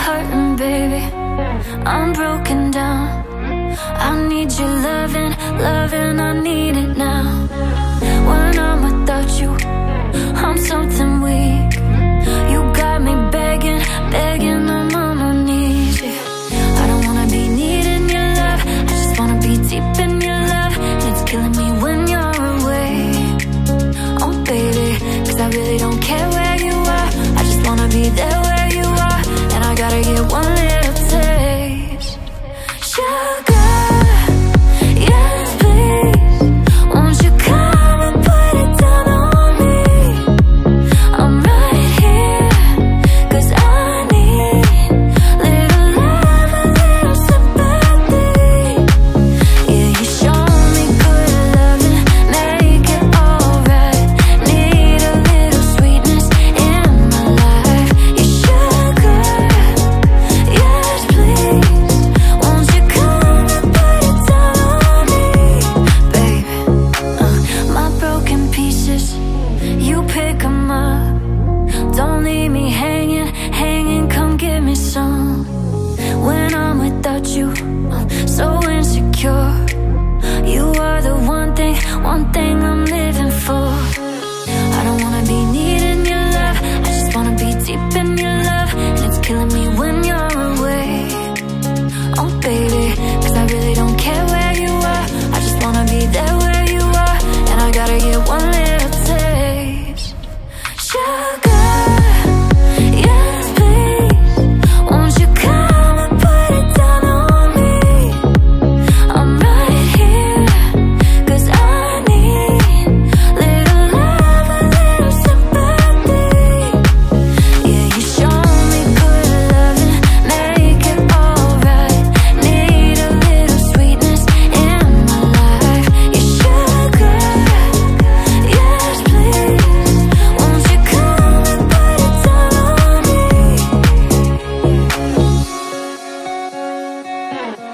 hurting, baby. I'm broken down. I need your loving, loving, I need it now. When I'm without you, I'm something weak. You got me begging, begging, I'm on my knees, yeah. I don't wanna be needing your love, I just wanna be deep in your love. And it's killing me when you're away. Oh baby, 'cause I really don't care where you are, I just wanna be there where you are. And I gotta get one little taste. Sugar, yes please, won't you come and put it down on me? I'm right here, 'cause I need little love, a little sympathy. Yeah, you show me good loving, make it alright. Need a little sweetness in my life. You sugar, yes please, won't you come and put it down on me, baby? My broken pieces, you pick 'em up. Don't leave me hanging, hanging, come give me some. When I'm without you, I'm so insecure. You are the one thing I'm living for. I don't wanna be needing your love, I just wanna be deep in your love. And it's killing me when you're away. Oh baby, 'cause I really don't care where you are, I just wanna be there where you are. And I gotta get one little taste. Sugar, yes please, won't you come and put it down on me? I'm right here, 'cause I need little love, a little sympathy. Yeah, you show me good loving, make it alright. Need a little sweetness in my life. You sugar, yes please, won't you come and put it down on me?